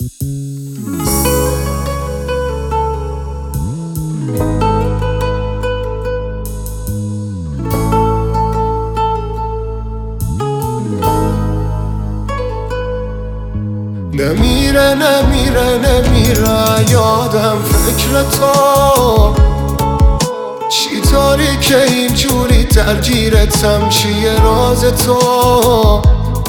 نمیره نمیره نمیره یادم فکر تو، چی طوری که اینجوری درگیرتم، چیه راز تو؟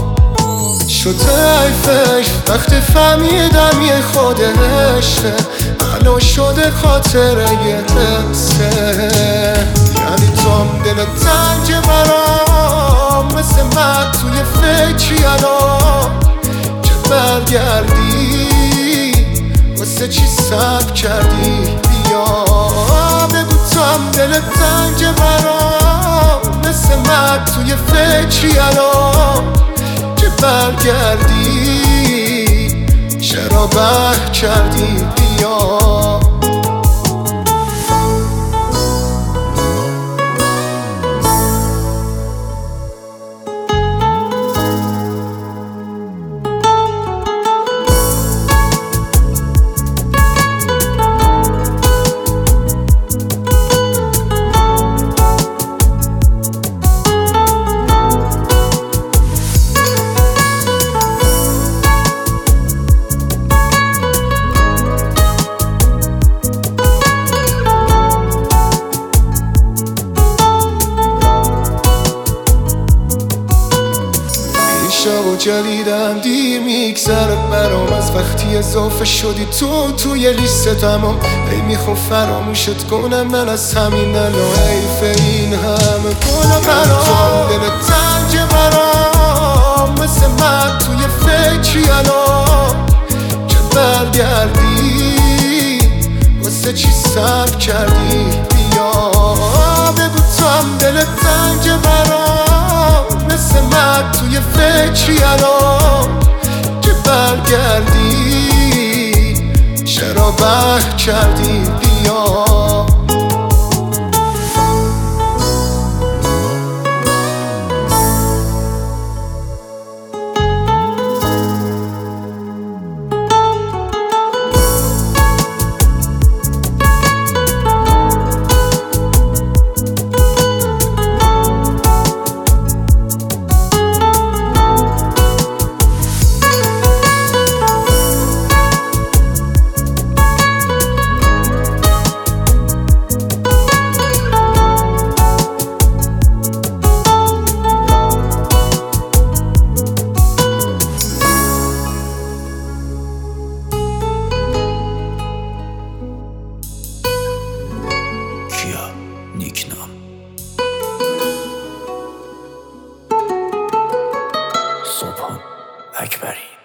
شده حیفش وقتی فهمیدم یه خود عشقه، الان شده خاطره یه حسه. یعنی توم دل تنگ برام، مثل من توی فکری الان که برگردی، واسه چی صبر کردی؟ بیا بگو توم دل تنگ برام، مثل من توی فکری الان که برگردی، چرا بح کردی؟ بیا و جلیدم دی میگذره برام از وقتی اضافه شدی توی لیست تمام. ای میخوام فراموشت کنم من از همین الان، حیف این همه گل برام. دل تنگ برام، مثل من توی فکری الان که برگردی، واسه چی صبر کردی؟ بیا بگو توام دل تنگ برام، مثل من توی فکری الان که برگردی، چرا بح کردی؟ بیا نیکنام صبحان اکبری.